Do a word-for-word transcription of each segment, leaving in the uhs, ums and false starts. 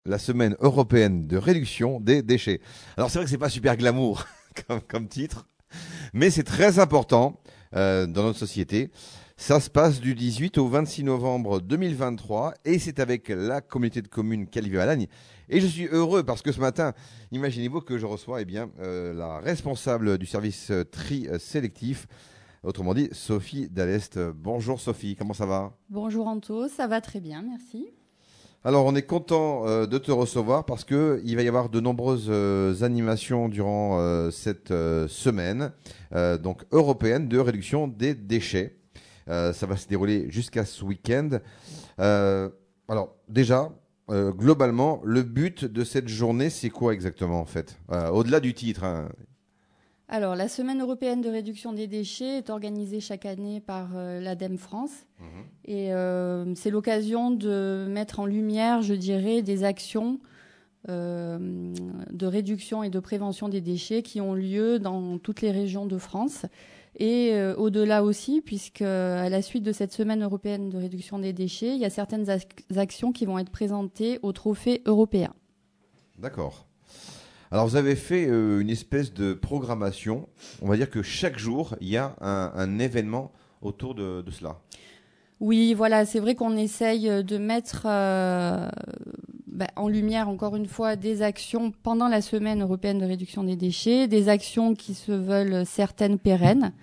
la semaine européenne de réduction des déchets. Alors c'est vrai que c'est pas super glamour comme, comme titre, mais c'est très important euh, dans notre société. Ça se passe du dix-huit au vingt-six novembre deux mille vingt-trois et c'est avec la communauté de communes Calvi-Valagne. Et je suis heureux parce que ce matin, imaginez-vous que je reçois eh bien, euh, la responsable du service tri sélectif, autrement dit Sophie Dallest. Bonjour Sophie, comment ça va ? Bonjour Anto, ça va très bien, merci. Alors on est content euh, de te recevoir parce qu'il va y avoir de nombreuses euh, animations durant euh, cette euh, semaine euh, donc européenne de réduction des déchets. Euh, ça va se dérouler jusqu'à ce week-end. Euh, alors déjà, euh, globalement, le but de cette journée, c'est quoi exactement en fait euh, Au-delà du titre. Hein. Alors, la Semaine européenne de réduction des déchets est organisée chaque année par euh, l'ADEME France. Mmh. Et euh, c'est l'occasion de mettre en lumière, je dirais, des actions euh, de réduction et de prévention des déchets qui ont lieu dans toutes les régions de France. Et euh, au-delà aussi, puisque à la suite de cette semaine européenne de réduction des déchets, il y a certaines ac- actions qui vont être présentées au trophée européen. D'accord. Alors vous avez fait euh, une espèce de programmation. On va dire que chaque jour, il y a un, un événement autour de, de cela. Oui, voilà, c'est vrai qu'on essaye de mettre euh, bah, en lumière, encore une fois, des actions pendant la semaine européenne de réduction des déchets, des actions qui se veulent certaines pérennes.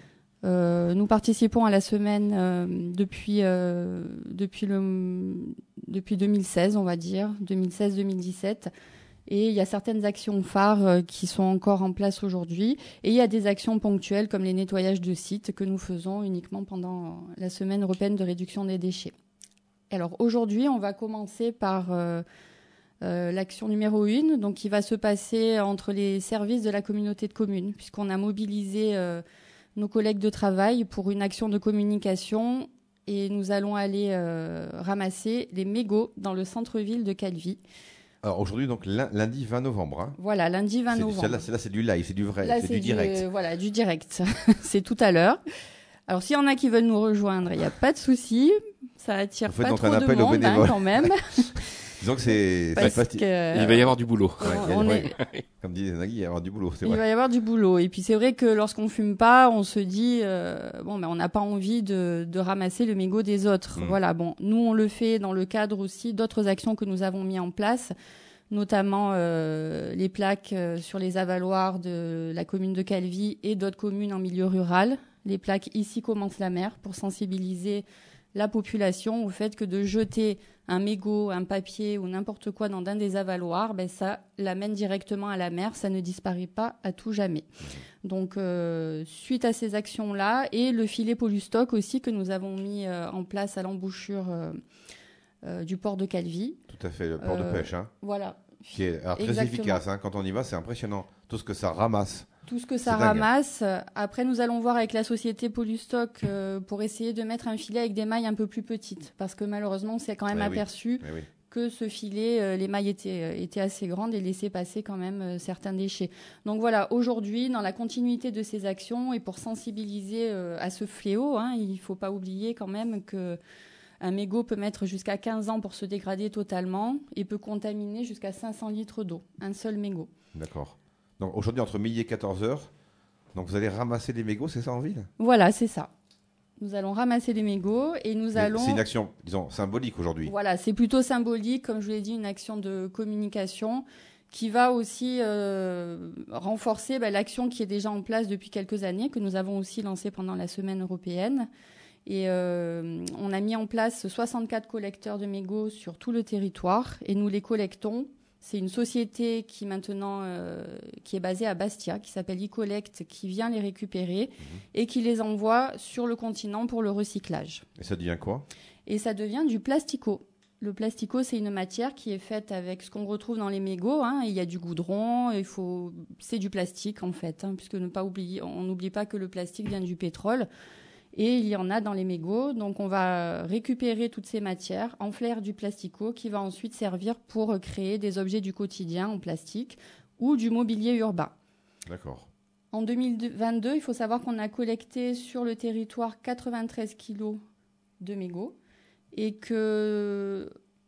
Euh, nous participons à la semaine euh, depuis, euh, depuis, le, depuis deux mille seize, on va dire, deux mille seize deux mille dix-sept. Et il y a certaines actions phares euh, qui sont encore en place aujourd'hui. Et il y a des actions ponctuelles comme les nettoyages de sites que nous faisons uniquement pendant la semaine européenne de réduction des déchets. Alors aujourd'hui, on va commencer par euh, euh, l'action numéro une, donc qui va se passer entre les services de la communauté de communes, puisqu'on a mobilisé euh, nos collègues de travail pour une action de communication et nous allons aller euh, ramasser les mégots dans le centre-ville de Calvi. Alors aujourd'hui, donc lundi vingt novembre. Hein. Voilà, lundi vingt c'est novembre. Du, là, c'est, là, c'est du live, c'est du vrai, là, c'est, c'est du direct. Du, voilà, du direct. C'est tout à l'heure. Alors, s'il y en a qui veulent nous rejoindre, il n'y a pas de souci. Ça attire pas trop de monde hein, quand même. Disons que c'est... Parce c'est que, euh, il va y avoir du boulot. Ouais, on ouais, est... Comme disait Nagui, il va y avoir du boulot. C'est il vrai. va y avoir du boulot. Et puis c'est vrai que lorsqu'on fume pas, on se dit euh, bon, ben on n'a pas envie de, de ramasser le mégot des autres. Mmh. Voilà. Bon, nous on le fait dans le cadre aussi d'autres actions que nous avons mis en place, notamment euh, les plaques euh, sur les avaloirs de la commune de Calvi et d'autres communes en milieu rural. Les plaques Ici commence la mer pour sensibiliser la population au fait que de jeter un mégot, un papier ou n'importe quoi dans un des avaloirs, ben ça l'amène directement à la mer, ça ne disparaît pas à tout jamais. Donc, euh, suite à ces actions-là, et le filet Pollustock aussi que nous avons mis euh, en place à l'embouchure euh, euh, du port de Calvi. Tout à fait, le port euh, de pêche. Hein, voilà. Qui est alors, très Exactement. efficace. Hein, quand on y va, c'est impressionnant. Tout ce que ça ramasse. Tout ce que ça ramasse. Après, nous allons voir avec la société Pollustock euh, pour essayer de mettre un filet avec des mailles un peu plus petites. Parce que malheureusement, on s'est quand même eh aperçu oui. Eh oui. que ce filet, euh, les mailles étaient, euh, étaient assez grandes et laissaient passer quand même euh, certains déchets. Donc voilà, aujourd'hui, dans la continuité de ces actions et pour sensibiliser euh, à ce fléau, hein, il ne faut pas oublier quand même que un mégot peut mettre jusqu'à quinze ans pour se dégrader totalement et peut contaminer jusqu'à cinq cents litres d'eau. Un seul mégot. D'accord. Donc aujourd'hui, entre midi et quatorze heures, donc vous allez ramasser les mégots, c'est ça en ville ? Voilà, c'est ça. Nous allons ramasser les mégots et nous Mais allons... C'est une action, disons, symbolique aujourd'hui. Voilà, c'est plutôt symbolique, comme je vous l'ai dit, une action de communication qui va aussi euh, renforcer bah, l'action qui est déjà en place depuis quelques années, que nous avons aussi lancée pendant la semaine européenne. Et euh, on a mis en place soixante-quatre collecteurs de mégots sur tout le territoire et nous les collectons. C'est une société qui maintenant euh, qui est basée à Bastia, qui s'appelle e-Collect, qui vient les récupérer mmh. et qui les envoie sur le continent pour le recyclage. Et ça devient quoi ? Et ça devient du plastico. Le plastico, c'est une matière qui est faite avec ce qu'on retrouve dans les mégots. Hein. Il y a du goudron, il faut... c'est du plastique en fait, hein, puisque ne pas oublier, on n'oublie pas que le plastique vient du pétrole. Et il y en a dans les mégots. Donc, on va récupérer toutes ces matières, en flaire du plastico, qui va ensuite servir pour créer des objets du quotidien en plastique ou du mobilier urbain. D'accord. En deux mille vingt-deux, il faut savoir qu'on a collecté sur le territoire quatre-vingt-treize kilos de mégots et que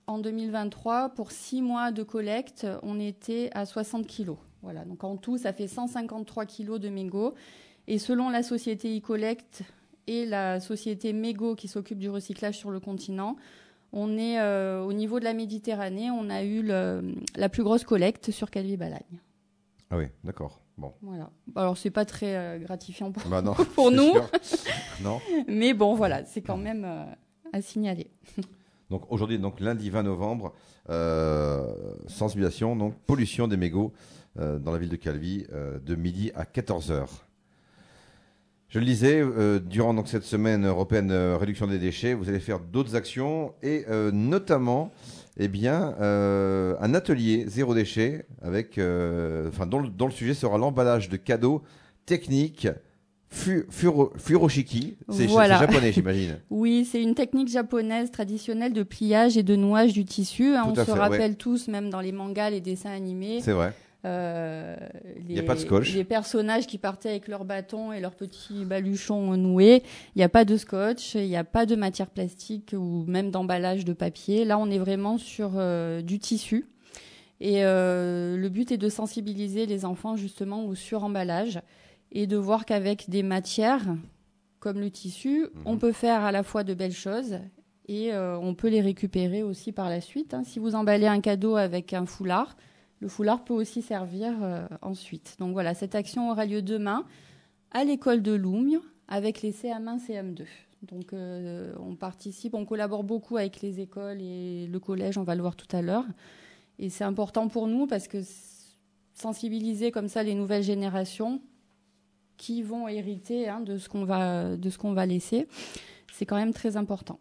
en deux mille vingt-trois, pour six mois de collecte, on était à soixante kilos. Voilà, donc en tout, ça fait cent cinquante-trois kilos de mégots. Et selon la société e-Collect et la société Mégo qui s'occupe du recyclage sur le continent, on est euh, au niveau de la Méditerranée, on a eu le, la plus grosse collecte sur Calvi-Balagne. Ah oui, d'accord. Bon. Voilà. Alors c'est pas très euh, gratifiant pour, bah non, pour nous, non. Mais bon, voilà, c'est quand même euh, à signaler. Donc aujourd'hui, donc lundi vingt novembre, euh, sensibilisation, donc pollution des mégots euh, dans la ville de Calvi euh, de midi à quatorze heures. Je le disais, euh, durant donc cette semaine européenne euh, réduction des déchets, vous allez faire d'autres actions et euh, notamment, eh bien, euh, un atelier zéro déchet avec, euh, enfin, dont, dont le sujet sera l'emballage de cadeaux techniques fu, furo, furoshiki. C'est, voilà. c'est japonais, j'imagine. Oui, c'est une technique japonaise traditionnelle de pliage et de nouage du tissu. Hein, on se fait, rappelle ouais. tous, même dans les mangas, les dessins animés. C'est vrai. Euh, il n'y a pas de scotch. Les personnages qui partaient avec leurs bâtons et leurs petits baluchons noués, il n'y a pas de scotch, il n'y a pas de matière plastique ou même d'emballage de papier. Là, on est vraiment sur euh, du tissu. Et euh, le but est de sensibiliser les enfants justement au suremballage et de voir qu'avec des matières comme le tissu, mmh. on peut faire à la fois de belles choses et euh, on peut les récupérer aussi par la suite. Hein. Si vous emballez un cadeau avec un foulard, le foulard peut aussi servir euh, ensuite. Donc voilà, cette action aura lieu demain à l'école de Loumgne avec les C M un, C M deux. Donc euh, on participe, on collabore beaucoup avec les écoles et le collège, on va le voir tout à l'heure. Et c'est important pour nous parce que sensibiliser comme ça les nouvelles générations qui vont hériter hein, de ce qu'on va, de ce qu'on va laisser, c'est quand même très important.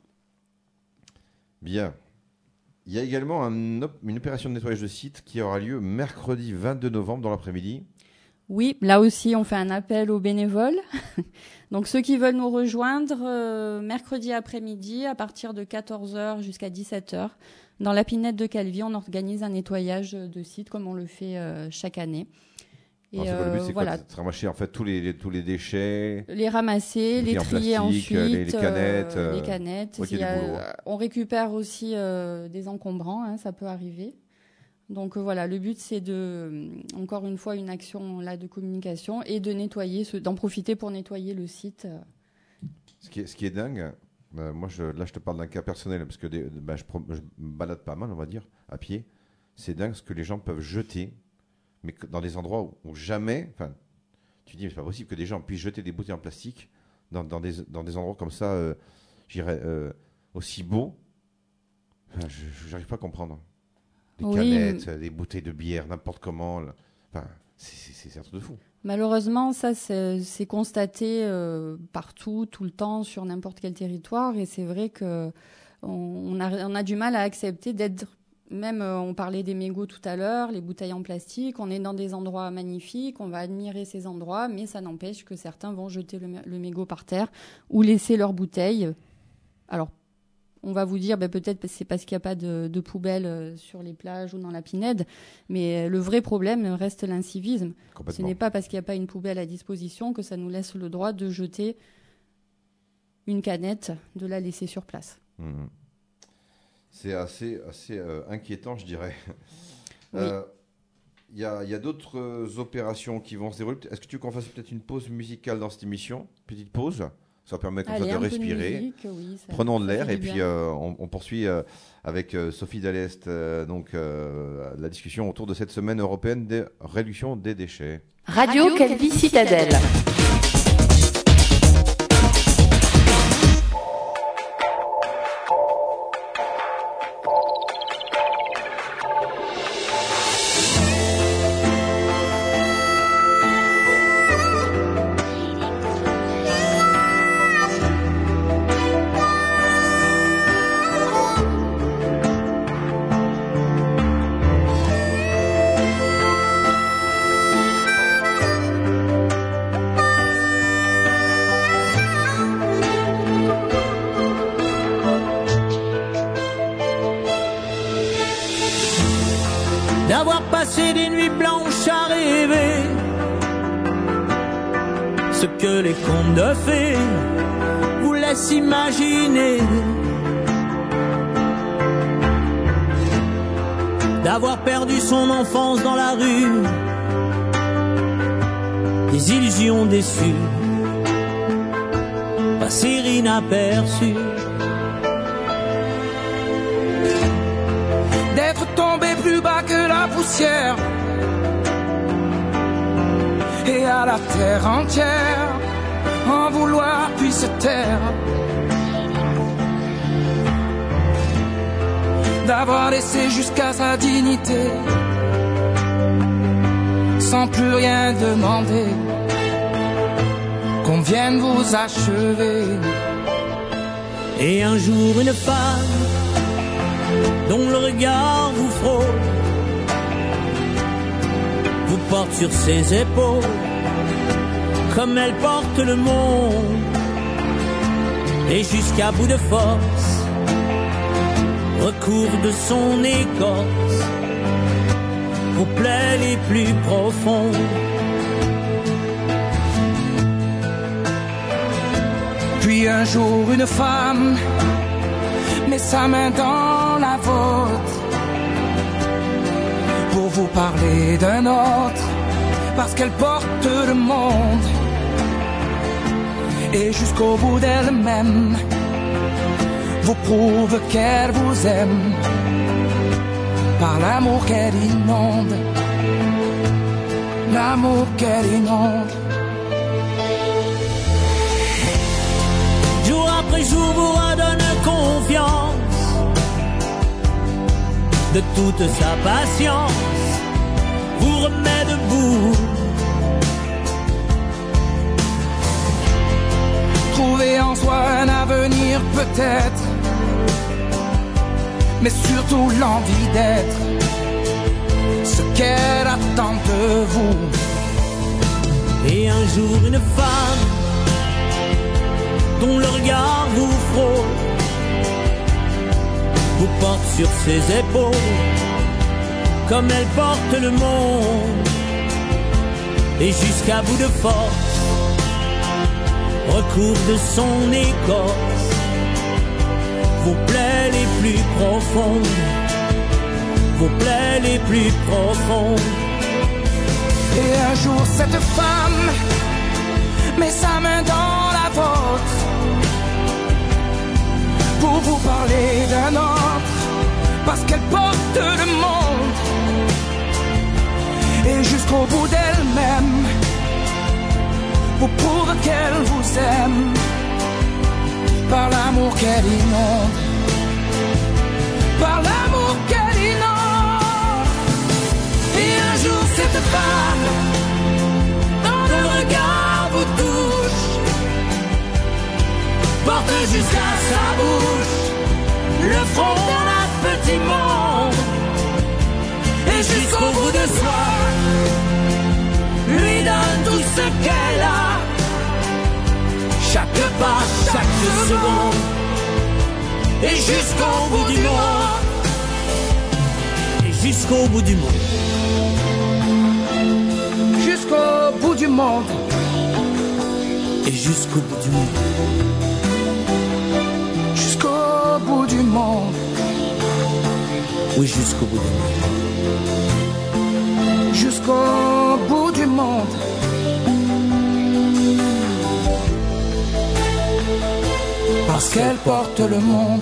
Bien. Il y a également un op- une opération de nettoyage de site qui aura lieu mercredi vingt-deux novembre dans l'après-midi. Oui, là aussi, on fait un appel aux bénévoles. Donc, ceux qui veulent nous rejoindre, euh, mercredi après-midi, à partir de quatorze heures jusqu'à dix-sept heures, dans la Pinette de Calvi, on organise un nettoyage de site comme on le fait euh, chaque année. Et Alors, euh, le but, c'est voilà. quoi, de ramasser en fait tous les, les tous les déchets, les ramasser, les, les trier ensuite, les, les canettes, euh, les canettes. Ouais, il y a, on récupère aussi euh, des encombrants, hein, ça peut arriver. Donc euh, voilà, le but c'est de, encore une fois, une action là de communication et de nettoyer, ce, d'en profiter pour nettoyer le site. Ce qui est, ce qui est dingue, euh, moi je, là je te parle d'un cas personnel parce que des, ben, je, je me balade pas mal, on va dire, à pied. C'est dingue ce que les gens peuvent jeter. Mais dans des endroits où, où jamais, enfin, tu dis, mais c'est pas possible que des gens puissent jeter des bouteilles en plastique dans, dans, des, dans des endroits comme ça, euh, j'irais, euh, aussi beaux. Enfin, je n'arrive pas à comprendre. Des oui. canettes, des bouteilles de bière, n'importe comment. Là. Enfin, c'est, c'est, c'est un truc de fou. Malheureusement, ça, c'est, c'est constaté euh, partout, tout le temps, sur n'importe quel territoire. Et c'est vrai qu'on on a, on a du mal à accepter d'être... Même, euh, on parlait des mégots tout à l'heure, les bouteilles en plastique. On est dans des endroits magnifiques, on va admirer ces endroits, mais ça n'empêche que certains vont jeter le, le mégot par terre ou laisser leurs bouteilles. Alors, on va vous dire, ben, peut-être que c'est parce qu'il n'y a pas de, de poubelle sur les plages ou dans la Pinède, mais le vrai problème reste l'incivisme. Ce n'est pas parce qu'il n'y a pas une poubelle à disposition que ça nous laisse le droit de jeter une canette, de la laisser sur place. Mmh. C'est assez, assez euh, inquiétant, je dirais. Il oui. euh, y, a, y a d'autres euh, opérations qui vont se dérouler. Est-ce que tu veux qu'on fasse peut-être une pause musicale dans cette émission ? Petite pause. Ça permet comme Allez, ça de respirer. De musique, oui, ça, Prenons de ça l'air et bien. puis euh, on, on poursuit euh, avec euh, Sophie Dallest euh, donc, euh, la discussion autour de cette semaine européenne de réduction des déchets. Radio, Radio Calvi Citadelle. D'avoir passé des nuits blanches à rêver ce que les contes de fées vous laissent imaginer. d'avoir perdu son enfance dans la rue, des illusions déçues, passer inaperçues, d'être tombé plus bas que la poussière et à la terre entière en vouloir puis se taire, d'avoir laissé jusqu'à sa dignité sans plus rien demander, qu'on vienne vous achever. Et un jour une femme dont le regard vous frôle vous porte sur ses épaules comme elle porte le monde, et jusqu'à bout de force recours de son écorce aux plaies les plus profondes. Puis un jour une femme met sa main dans la vôtre pour vous parler d'un autre, parce qu'elle porte le monde, et jusqu'au bout d'elle-même vous prouve qu'elle vous aime par l'amour qu'elle inonde, l'amour qu'elle inonde. Jour après jour vous redonne confiance de toute sa patience, vous remet debout. Trouver en soi un avenir peut-être, mais surtout l'envie d'être ce qu'elle attend de vous. Et un jour une femme dont le regard vous frôle vous porte sur ses épaules comme elle porte le monde, et jusqu'à bout de force recours de son écorce vos plaies les plus profondes, vos plaies les plus profondes. Et un jour cette femme met sa main dans la vôtre pour vous parler d'un autre, parce qu'elle porte le monde, et jusqu'au bout d'elle-même vous prouve qu'elle vous aime par l'amour qu'elle inonde, par l'amour qu'elle inonde. Et un jour cette femme dans le regard vous touche, porte jusqu'à sa bouche le front d'un petit monde, et jusqu'au bout de soi lui donne tout ce qu'elle a, chaque pas, chaque seconde, et jusqu'au bout du monde, et jusqu'au bout du monde, jusqu'au bout du monde, et jusqu'au bout du monde, jusqu'au bout du monde, oui, jusqu'au bout du monde, jusqu'au bout du monde. Parce qu'elle porte le monde.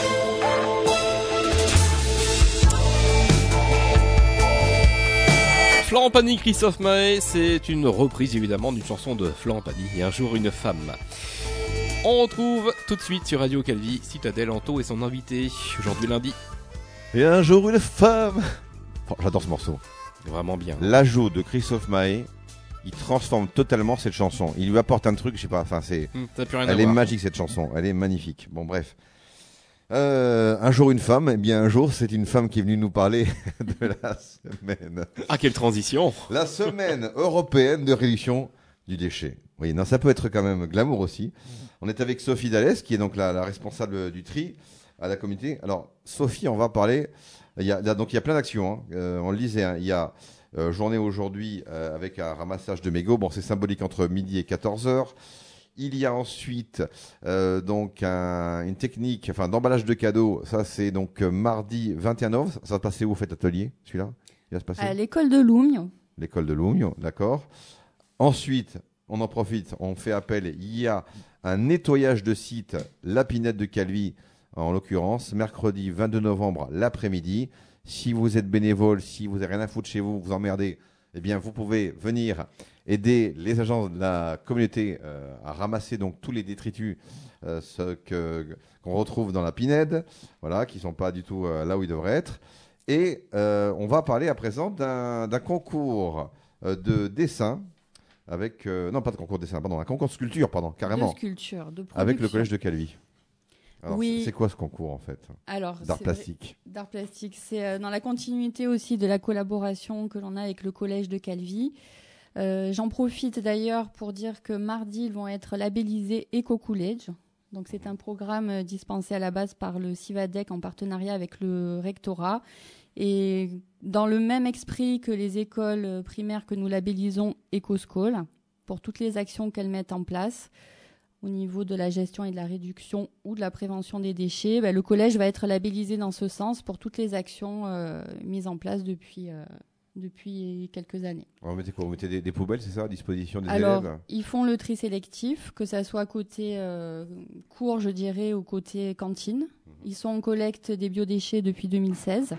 Florent Pagny, Christophe Maé, c'est une reprise évidemment d'une chanson de Florent Pagny, Et un jour une femme. On retrouve tout de suite sur Radio Calvi Citadel Anto et son invité, aujourd'hui lundi. Et un jour une femme. Oh, j'adore ce morceau. Vraiment bien. L'ajout de Christophe Maé, il transforme totalement cette chanson. Il lui apporte un truc, je sais pas, enfin c'est... Hum, ça n'a plus rien Elle à est voir. magique cette chanson, elle est magnifique. Bon bref. Euh, un jour une femme, eh bien un jour c'est une femme qui est venue nous parler de la semaine. Ah, quelle transition! La semaine européenne de réduction du déchet. Oui, non, ça peut être quand même glamour aussi. On est avec Sophie Dallès, qui est donc la, la responsable du tri à la communauté. Alors Sophie, on va parler. Il y a, donc il y a plein d'actions. Hein. Euh, on le disait, hein, il y a euh, journée aujourd'hui euh, avec un ramassage de mégots. Bon, c'est symbolique entre midi et quatorze heures. Il y a ensuite euh, donc un, une technique, enfin d'emballage de cadeaux. Ça c'est donc euh, mardi vingt et un novembre. Ça va se passer où, vous faites atelier, celui-là? Il va se passer À l'école de Lougnes. L'école de Lougnes, d'accord. Ensuite, on en profite, on fait appel. Il y a un nettoyage de site, la Pinette de Calvi, en l'occurrence, mercredi vingt-deux novembre, l'après-midi. Si vous êtes bénévole, si vous n'avez rien à foutre chez vous, vous emmerdez, eh bien, vous pouvez venir aider les agents de la communauté euh, à ramasser donc tous les détritus euh, ce que, qu'on retrouve dans la Pinède, voilà, qui ne sont pas du tout euh, là où ils devraient être. Et euh, on va parler à présent d'un, d'un concours euh, de dessin avec euh, non pas de concours de dessin, pardon, un concours de sculpture, pardon, carrément. De sculpture, de production. Avec le collège de Calvi. Alors, oui. c'est, c'est quoi ce concours en fait? Alors, d'art c'est plastique. Vrai, d'art plastique, c'est euh, dans la continuité aussi de la collaboration que l'on a avec le collège de Calvi. Euh, j'en profite d'ailleurs pour dire que mardi, ils vont être labellisés Eco-College. Donc, c'est un programme euh, dispensé à la base par le CIVADEC en partenariat avec le rectorat. Et dans le même esprit que les écoles primaires que nous labellisons EcoSchool, pour toutes les actions qu'elles mettent en place au niveau de la gestion et de la réduction ou de la prévention des déchets, ben, le collège va être labellisé dans ce sens pour toutes les actions euh, mises en place depuis, euh, depuis quelques années. Vous mettez quoi? Vous mettez des, des poubelles, c'est ça, à disposition des Alors, élèves? ils font le tri sélectif, que ça soit côté euh, cours, je dirais, ou côté cantine. Mmh. Ils sont en collecte des biodéchets depuis deux mille seize.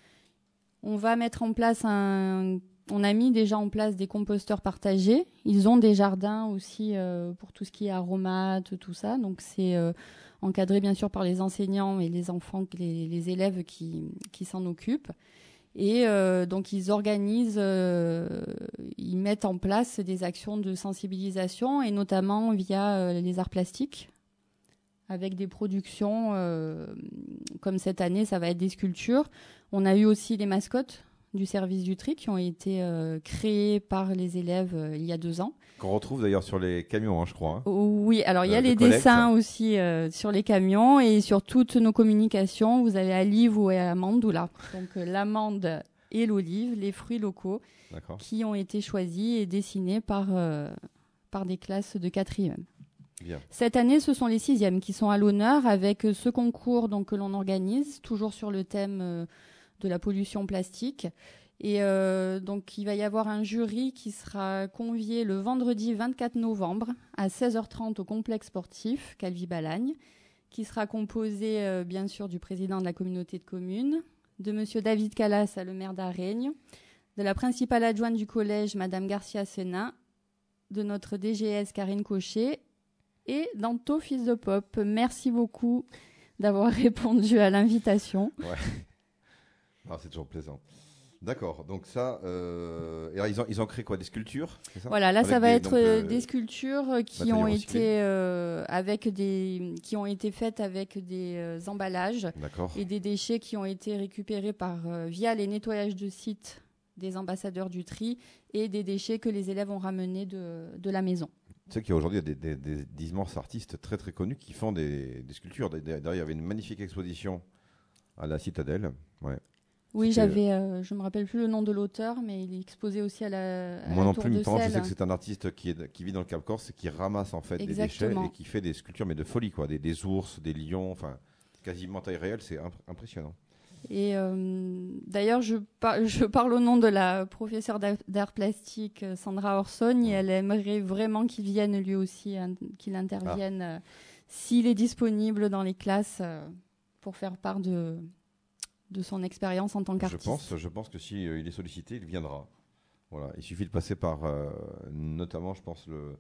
On va mettre en place un... On a mis déjà en place des composteurs partagés. Ils ont des jardins aussi euh, pour tout ce qui est aromates, tout ça. Donc, c'est euh, encadré, bien sûr, par les enseignants et les enfants, les, les élèves qui, qui s'en occupent. Et euh, donc, ils organisent, euh, ils mettent en place des actions de sensibilisation, et notamment via euh, les arts plastiques, avec des productions, euh, comme cette année, ça va être des sculptures. On a eu aussi les mascottes du service du tri qui ont été euh, créées par les élèves euh, il y a deux ans. Qu'on retrouve d'ailleurs sur les camions, hein, je crois. Hein. Oui, alors il y a euh, les de dessins aussi euh, sur les camions, et sur toutes nos communications, vous avez à l'olive ou à l'amande. Donc euh, l'amande et l'olive, les fruits locaux, D'accord. qui ont été choisis et dessinés par, euh, par des classes de quatrième. Bien. Cette année, ce sont les sixièmes qui sont à l'honneur avec ce concours donc, que l'on organise, toujours sur le thème euh, de la pollution plastique. Et euh, donc, il va y avoir un jury qui sera convié le vendredi vingt-quatre novembre à seize heures trente au complexe sportif Calvi-Balagne, qui sera composé, euh, bien sûr, du président de la communauté de communes, de monsieur David Calas, le maire d'Areigne, de la principale adjointe du collège, madame Garcia Sena, de notre D G S Karine Cochet, et d'Anto Fils de Pop. Merci beaucoup d'avoir répondu à l'invitation. Ouais. Ah, c'est toujours plaisant. D'accord, donc ça, euh... et alors ils ont ils ont créé quoi, des sculptures, c'est ça? Voilà, là avec ça va des, être donc, euh, des sculptures qui ont été euh, avec des qui ont été faites avec des euh, emballages D'accord. et des déchets qui ont été récupérés par euh, via les nettoyages de sites des ambassadeurs du tri et des déchets que les élèves ont ramenés de de la maison. Tu sais qu'il y a aujourd'hui des, des, des, des immenses artistes très très connus qui font des, des sculptures. D'ailleurs, il y avait une magnifique exposition à la Citadelle. Ouais. Oui, C'était... j'avais, euh, je me rappelle plus le nom de l'auteur, mais il est exposé aussi à la. À Moi la non Tour plus, de mais par contre, je sais Celle. que c'est un artiste qui, est, qui vit dans le Cap Corse et qui ramasse en fait Exactement. des déchets et qui fait des sculptures, mais de folie, quoi. Des, des ours, des lions, enfin, quasiment taille réelle, c'est imp- impressionnant. Et euh, d'ailleurs, je, par, je parle au nom de la professeure d'art, d'art plastique Sandra Orsogne, et elle aimerait vraiment qu'il vienne lui aussi, hein, qu'il intervienne ah. euh, s'il est disponible dans les classes euh, pour faire part de, de son expérience en tant qu'artiste. Je pense, je pense que si euh, il est sollicité, il viendra. Voilà, il suffit de passer par, euh, notamment, je pense, le,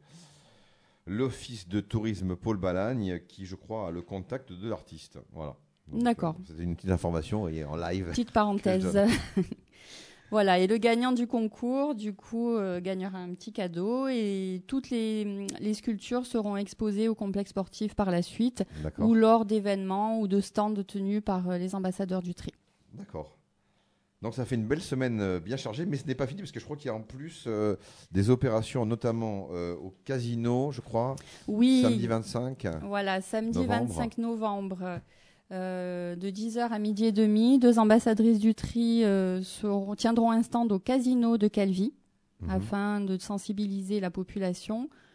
l'office de tourisme Paul Balagne, qui, je crois, a le contact de l'artiste. Voilà. Donc, D'accord. Euh, c'était une petite information et en live. Petite parenthèse. Voilà, et le gagnant du concours, du coup, euh, gagnera un petit cadeau, et toutes les, les sculptures seront exposées au complexe sportif par la suite, D'accord. ou lors d'événements ou de stands tenus par euh, les ambassadeurs du tri. D'accord. Donc ça fait une belle semaine euh, bien chargée, mais ce n'est pas fini parce que je crois qu'il y a en plus euh, des opérations, notamment euh, au casino, je crois. Oui. Samedi vingt-cinq. Voilà, samedi novembre. vingt-cinq novembre. Euh, de dix heures à midi et demi, deux ambassadrices du tri euh, seront, tiendront un stand au casino de Calvi, mmh. afin de sensibiliser la population.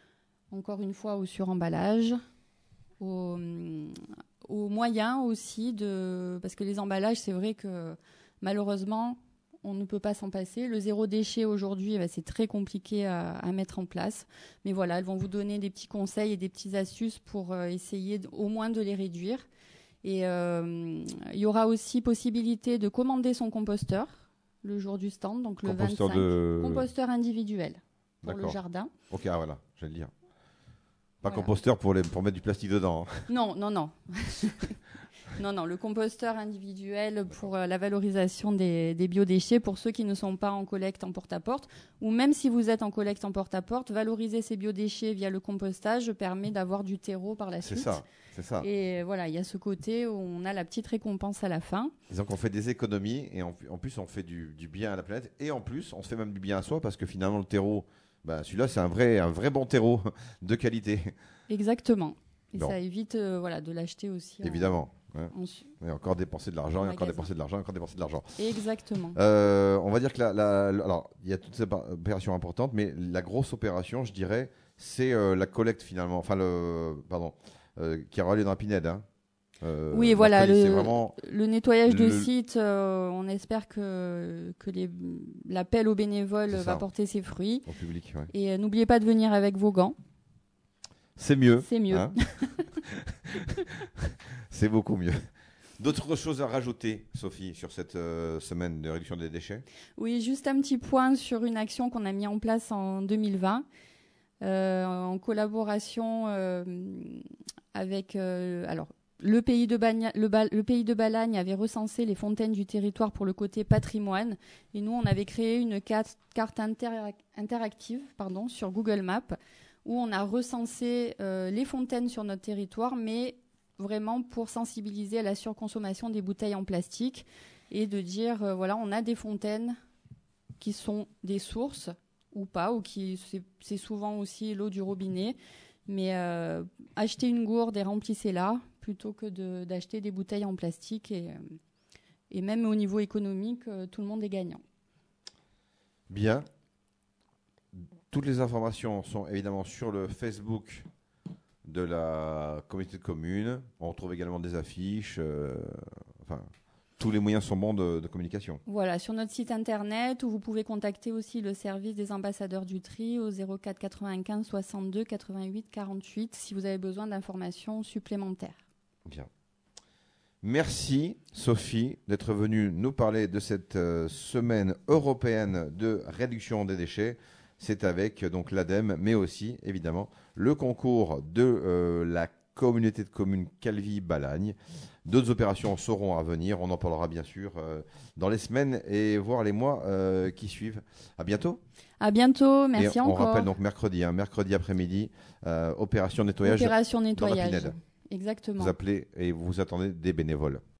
encore une fois au suremballage, aux, aux moyens aussi, de, parce que les emballages, c'est vrai que malheureusement, on ne peut pas s'en passer. Le zéro déchet aujourd'hui, bah, c'est très compliqué à, à mettre en place. Mais voilà, elles vont vous donner des petits conseils et des petites astuces pour euh, essayer d- au moins de les réduire. Et euh, il y aura aussi possibilité de commander son composteur le jour du stand, donc le Composteur vingt-cinq. de... Composteur individuel pour D'accord. le jardin. Ok, ah voilà, j'allais le dire. Pas Voilà. composteur pour, les, pour mettre du plastique dedans. hein. Non, non, non. non, non, le composteur individuel pour euh, la valorisation des, des biodéchets pour ceux qui ne sont pas en collecte en porte-à-porte. Ou même si vous êtes en collecte en porte-à-porte, valoriser ces biodéchets via le compostage permet d'avoir du terreau par la C'est suite. ça, c'est ça. Et voilà, il y a ce côté où on a la petite récompense à la fin. Disons qu'on fait des économies et en, en plus on fait du, du bien à la planète et en plus on se fait même du bien à soi parce que finalement le terreau, bah, celui-là c'est un vrai, un vrai bon terreau de qualité. Exactement. Et Bon. ça évite euh, voilà, de l'acheter aussi. en- Évidemment. hein. en su- Et encore dépenser de l'argent, En et encore magasin. dépenser de l'argent, et encore dépenser de l'argent. Exactement. Euh, on va dire que la, la- la- alors il y a toutes ces pa- opérations importantes, mais la grosse opération, je dirais, c'est euh, la collecte finalement, enfin le, pardon, euh, qui aura lieu dans la Pinède. Hein. Euh, Oui, voilà, mercredi, le- c'est vraiment Le nettoyage de Le- site, euh, on espère que, que les- l'appel aux bénévoles C'est va ça. porter ses fruits. au public. ouais. Et euh, n'oubliez pas de venir avec vos gants. C'est mieux. C'est mieux. hein. C'est beaucoup mieux. D'autres choses à rajouter, Sophie, sur cette euh, semaine de réduction des déchets? Oui, juste un petit point sur une action qu'on a mis en place en deux mille vingt, euh, en collaboration euh, avec... euh, alors, le pays, de Bagna- le, Ba- le pays de Balagne avait recensé les fontaines du territoire pour le côté patrimoine. Et nous, on avait créé une carte, carte interac- interactive pardon, sur Google Maps où on a recensé euh, les fontaines sur notre territoire, mais vraiment pour sensibiliser à la surconsommation des bouteilles en plastique et de dire, euh, voilà, on a des fontaines qui sont des sources ou pas, ou qui c'est, c'est souvent aussi l'eau du robinet, mais euh, achetez une gourde et remplissez-la plutôt que de, d'acheter des bouteilles en plastique et, euh, et même au niveau économique, euh, tout le monde est gagnant. Bien. Toutes les informations sont évidemment sur le Facebook de la communauté de communes. On retrouve également des affiches. euh, enfin, tous les moyens sont bons de, de communication. Voilà, sur notre site internet, où vous pouvez contacter aussi le service des ambassadeurs du tri au zéro quatre quatre-vingt-quinze soixante-deux quatre-vingt-huit quarante-huit si vous avez besoin d'informations supplémentaires. Bien. Merci Sophie d'être venue nous parler de cette euh, semaine européenne de réduction des déchets. C'est avec donc l'ADEME, mais aussi évidemment le concours de euh, la communauté de communes Calvi-Balagne. D'autres opérations seront à venir. On en parlera bien sûr euh, dans les semaines et voire les mois euh, qui suivent. À bientôt. À bientôt, merci et on encore. rappelle donc mercredi, hein, mercredi après-midi, euh, opération nettoyage. Opération nettoyage. Pinède. Exactement. Vous appelez et vous attendez des bénévoles.